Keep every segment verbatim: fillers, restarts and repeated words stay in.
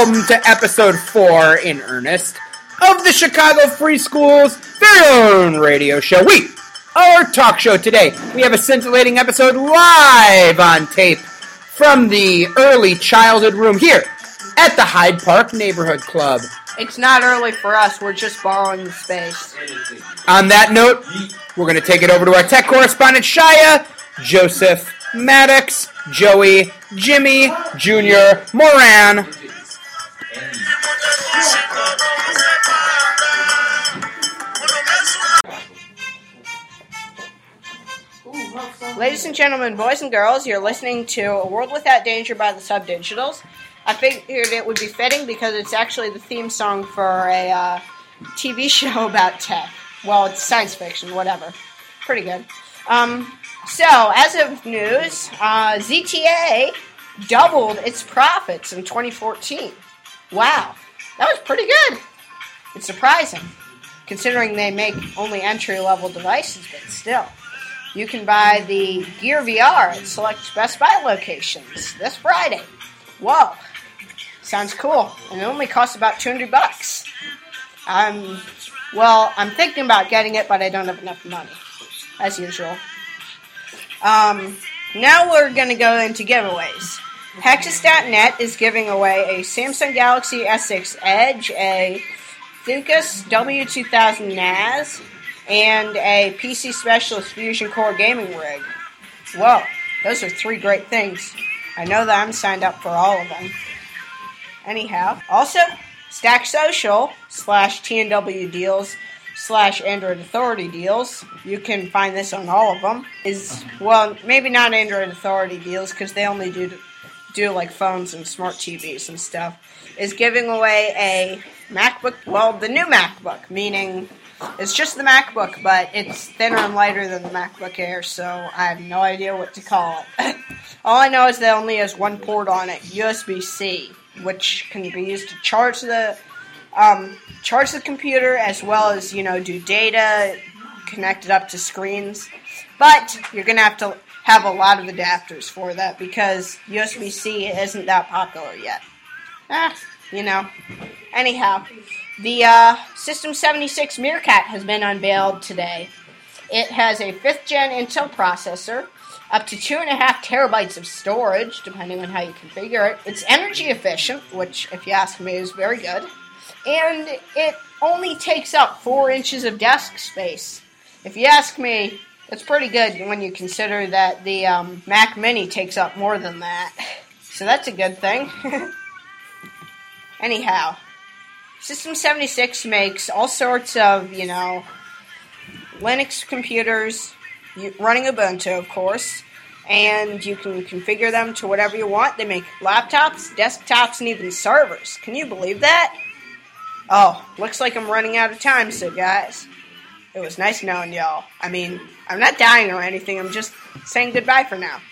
welcome to episode four in earnest of the Chicago Free School's very own radio show. We, our talk show today, we have a scintillating episode live on tape from the early childhood room here at the Hyde Park Neighborhood Club. It's not early for us, we're just borrowing the space. On that note, we're going to take it over to our tech correspondent, Shia, Joseph, Maddox, Joey, Jimmy, Junior, Moran. Ladies and gentlemen, boys and girls, you're listening to A World Without Danger by the Subdigitals. I figured it would be fitting because it's actually the theme song for a uh, T V show about tech. Well, it's science fiction, whatever. Pretty good. Um, so, as of news, uh, Z T A doubled its profits in twenty fourteen. Wow, that was pretty good. It's surprising, considering they make only entry-level devices, but still. You can buy the Gear V R at select Best Buy locations this Friday. Whoa. Sounds cool. And it only costs about two hundred bucks. Um, well, I'm thinking about getting it, but I don't have enough money, as usual. Um, now we're going to go into giveaways. Hexus dot net is giving away a Samsung Galaxy S six Edge, a Thucus W two thousand N A S, and a P C Specialist Fusion Core gaming rig. Whoa, those are three great things. I know that I'm signed up for all of them. Anyhow, also, Stack Social slash T N W deals slash Android Authority deals. You can find this on all of them. Is well, maybe not Android Authority deals because they only do do like phones and smart T Vs and stuff. Is giving away a MacBook. Well, the new MacBook, meaning it's just the MacBook, but it's thinner and lighter than the MacBook Air. So I have no idea what to call it. All I know is that it only has one port on it, U S B C. Which can be used to charge the um, charge the computer as well as, you know, do data, connect it up to screens. But you're going to have to have a lot of adapters for that because U S B C isn't that popular yet. Ah, you know. Anyhow, the uh, System seventy-six Meerkat has been unveiled today. It has a fifth gen Intel processor, up to two and a half terabytes of storage, depending on how you configure it. It's energy efficient, which, if you ask me, is very good. And it only takes up four inches of desk space. If you ask me, that's pretty good when you consider that the um, Mac Mini takes up more than that. So that's a good thing. Anyhow, System seventy-six makes all sorts of, you know, Linux computers, running Ubuntu, of course, and you can configure them to whatever you want. They make laptops, desktops, and even servers. Can you believe that? Oh, looks like I'm running out of time, so guys, it was nice knowing y'all. I mean, I'm not dying or anything, I'm just saying goodbye for now.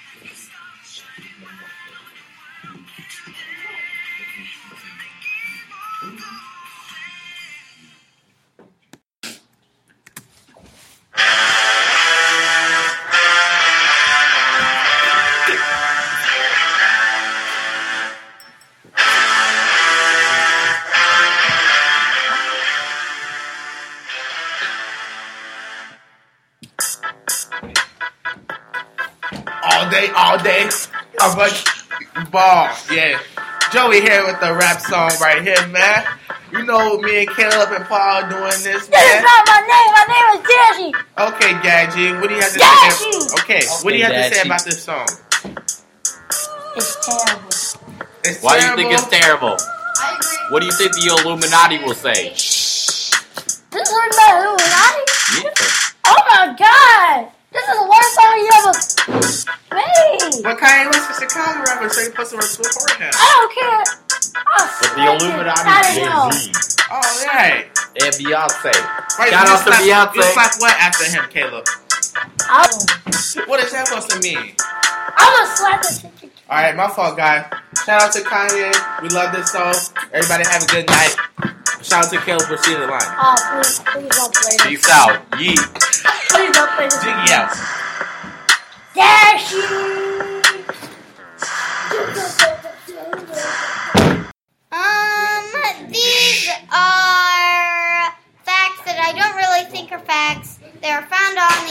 All day, all day, a bunch ball, yeah. Joey here with the rap song right here, man. You know me and Caleb and Paul doing this, man. This is not my name. My name is Dashy. Okay, Gadgy, what do you have to Dashy. say? Okay, okay, what do you have Dashy. to say about this song? It's terrible. It's Why terrible. do you think it's terrible? I agree. What do you think the Illuminati will say? This is my Illuminati? Yeah. Oh my god! This is the worst song you ever made! But Kanye West is a Chicago rapper, so you supposed to support him. I don't care! Oh, But the Illuminati I is know. Jay-Z Oh, right. and Beyonce. Right, Shout you out to slap- You Beyonce. slap what after him, Caleb? Oh, What is that supposed to mean? I'm gonna slap the chicken. Alright, my fault, guys. Shout out to Kanye. We love this song. Everybody have a good night. Shout out to Caleb for seeing the line. Oh, please, please don't play this. Peace out. Yeet. Please don't play this. Jiggy out. Dashy! Ah. These are facts that I don't really think are facts. They're found on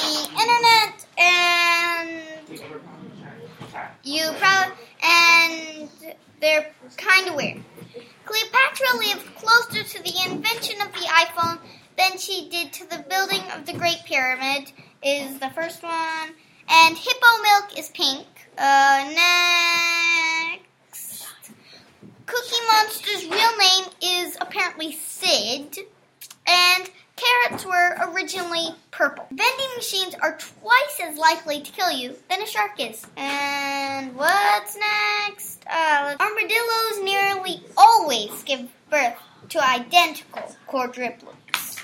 the internet, and you probably and they're kind of weird. Cleopatra lived closer to the invention of the iPhone than she did to the building of the Great Pyramid. Is the first one, and hippo milk is pink. Uh, next, Cookie Monster's real name is apparently Sid, and carrots were originally purple. Vending machines are twice as likely to kill you than a shark is. And what's next? Uh, armadillos nearly always give birth to identical quadruplets.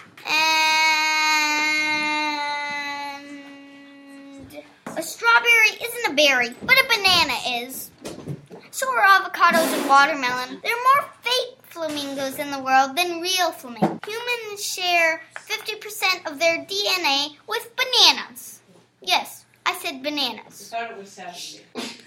And a strawberry isn't a berry, but a banana is. So are avocados and watermelon. There are more fake flamingos in the world than real flamingos. Humans share fifty percent of their D N A with bananas. Yes, I said bananas. I thought it was seventy.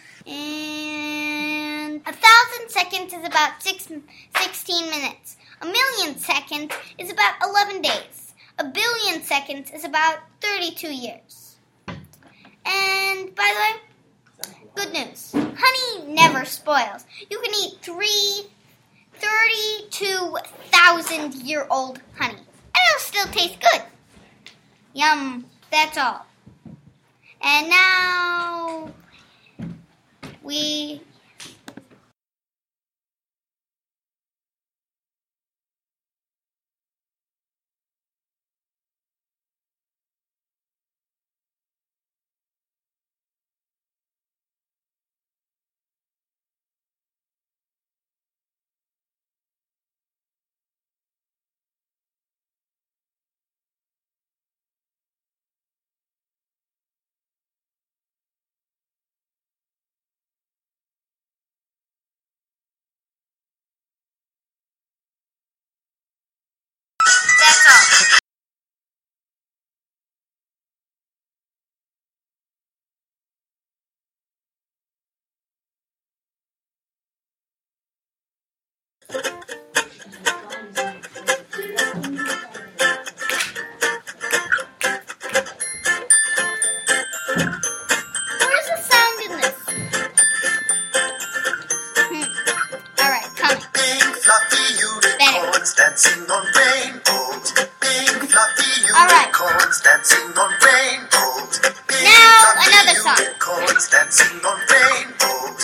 And a thousand seconds is about six, sixteen minutes. A million seconds is about eleven days. A billion seconds is about thirty-two years. And by the way, good news. Honey never spoils. You can eat three thirty-two thousand year old honey, and it'll still taste good. Yum, that's all. And now we that's all. Where's the sound in this? Hmm. All right, coming. Pink fluffy unicorns dancing on rainbows. Pink fluffy All right. unicorns dancing on rainbows. Pink Now, fluffy another song. unicorns dancing on rainbows.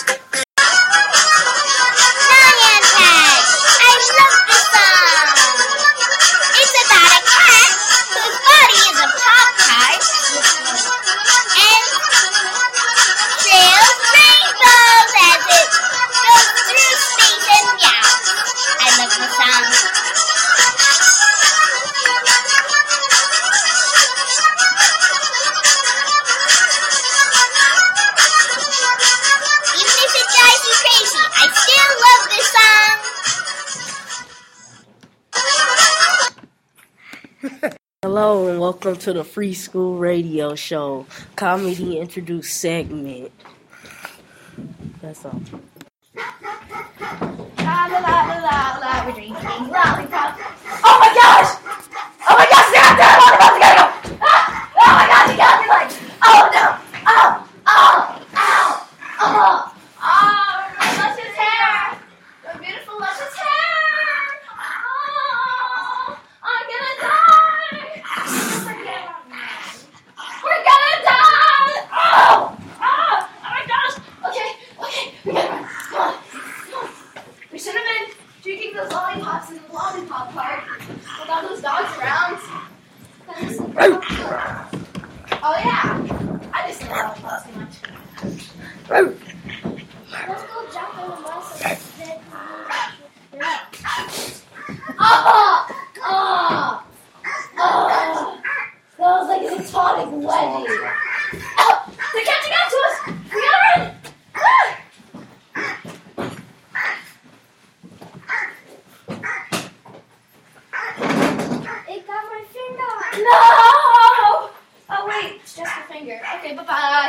Nyan Tag. I love this song. It's about a cat whose body is a pop tart and trails rainbows as it goes through space and meows. I love the song. Even if it drives you crazy, I still love this song. Hello and welcome to the Free School Radio Show, comedy introduced segment. That's all. La la la la la la, we're drinking lollipops. Oh my gosh! Oh my gosh, they're out there! Lollipops gotta go! Ah! Oh my gosh, you gotta be like, oh no! Oh! Oh! Ow! Oh! Oh! My luscious hair! My beautiful luscious hair! Oh! I'm gonna die! We're gonna die! Oh! Oh! Oh my gosh! Okay, okay, we gotta run. Come on. Come on. We should have been drinking those lollipops in the lollipop park with all those dogs around. Oh yeah, I just love lollipops so much. Let's go jump on the bus. Oh! Oh! Oh! That was like an atomic wedgie. Oh! They're catching up to us! We gotta run! Ah! It got my finger. No! Oh wait, it's just a finger. Okay, bye bye.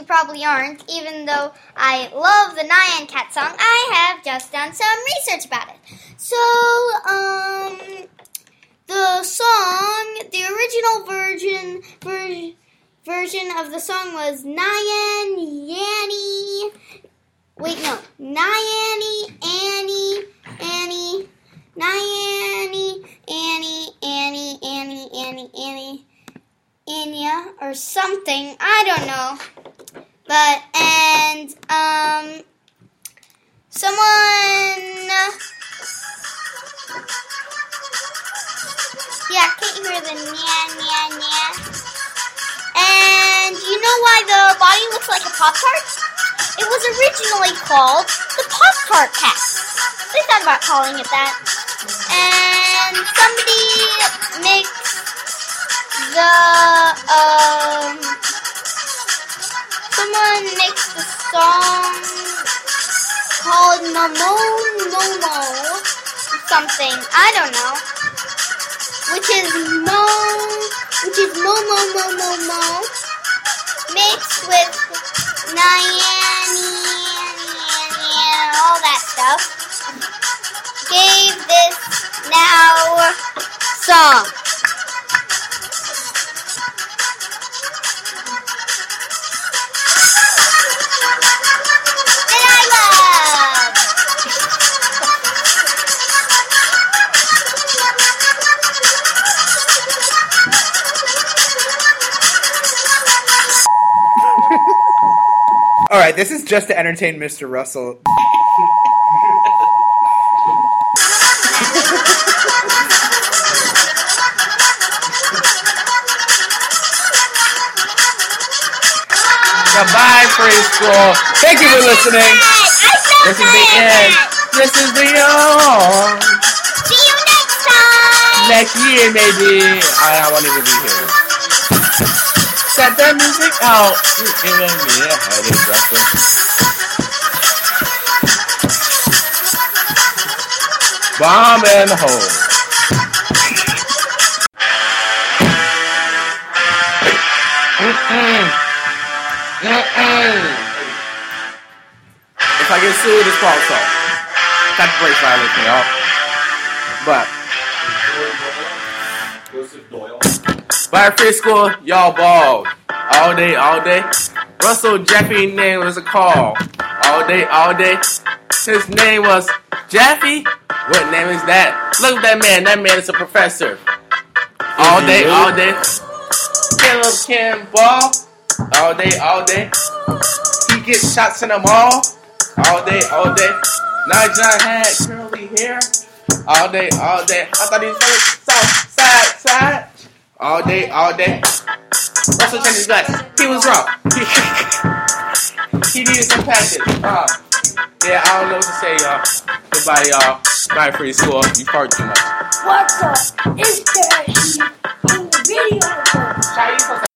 you probably aren't, even though I love the Nyan Cat song, I have just done some research about it. So, um, the song, the original version, ver- version of the song was Nyan Yanny. Wait, no. Nyanny, Annie, Annie, Nyanny, Annie, Annie, Annie, Annie, Annie, Anya, or something. I don't know. But, and, um, someone, yeah, can't you hear the nya, nya, nya? And you know why the body looks like a Pop-Tart? It was originally called the Pop-Tart Cat. They thought about calling it that. And somebody makes the, um, someone makes the song called Momo Momo something. I don't know. Which is Mo, which is Mo Mo Mo Mo Mo mixed with Nyanny, and all that stuff, gave this now song. That I love. All right, this is just to entertain Mister Russell. Goodbye, preschool. Thank you for listening. This is the end. This is the end. See you next time. Next year, maybe. I, I won't even be here. Set that music out. You're giving me a headache, Russell. Bomb in the hole. Mm-mm. Mm-mm. If I get sued, it's false. Copyright violation, y'all. But by free school, y'all bald. All day, all day. Russell Jeffy name was a call. All day, all day. His name was Jeffy? What name is that? Look at that man. That man is a professor. All day, all day. Caleb Kim Ball. All day, all day. He gets shots in the mall. All day, all day. Nigel had curly hair. All day, all day. I thought he was from the south side, side. All day, all day. Russell changed his glasses. He was wrong. He needed some patches. Uh, yeah, I don't know what to say, y'all. Goodbye, y'all. Bye, free school. You fart too much. What's up? It's Dash in the video. Shall you